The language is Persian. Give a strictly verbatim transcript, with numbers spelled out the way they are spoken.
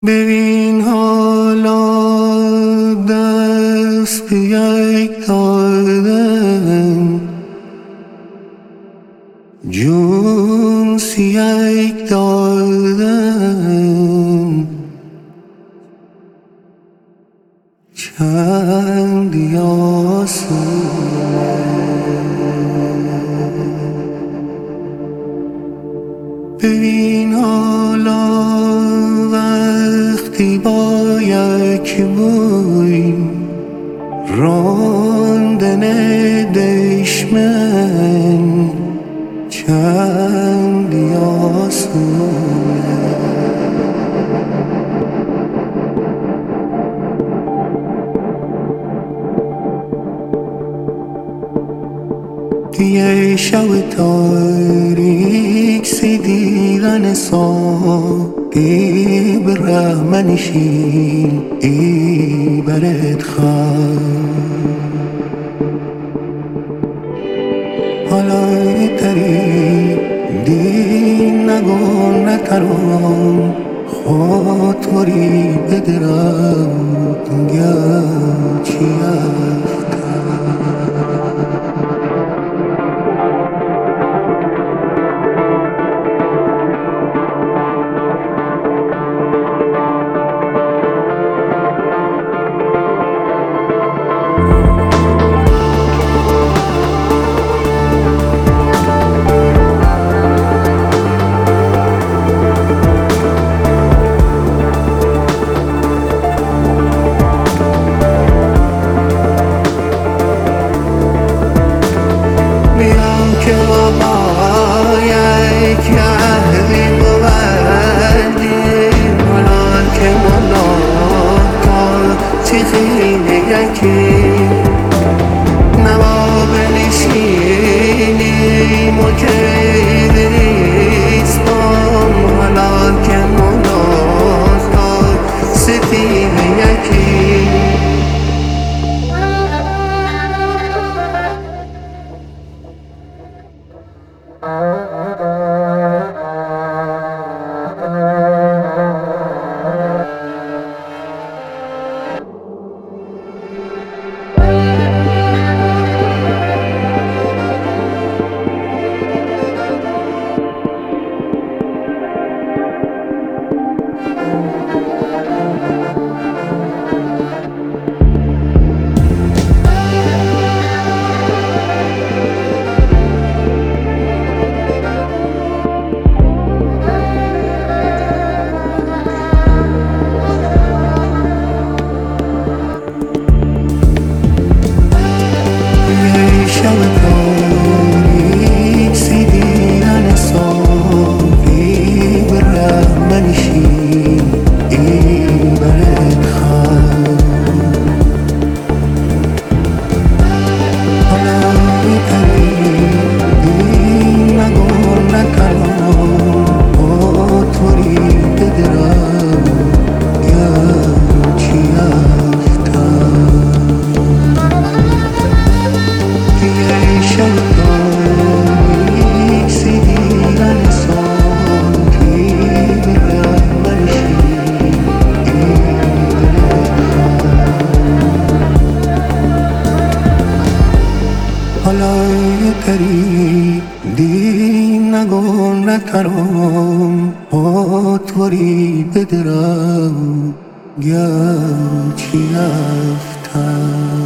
ببین حالا دست به یک دادم، جون سی یک دادم، چندی آسونه. ببین حالا وقتی با یک بوی راندن دشمن چندی آسونه. یه شب تاریک سیدیدن صافی به رحمنشین ای برد خواه حالا تری دین نگون نترم خاطری بدرم گه چی نواب نشینیم و که بریستم حالا که مناسب ستیم یکی حالا تری دین نگون نترم آتواری بدرم گه چی افتم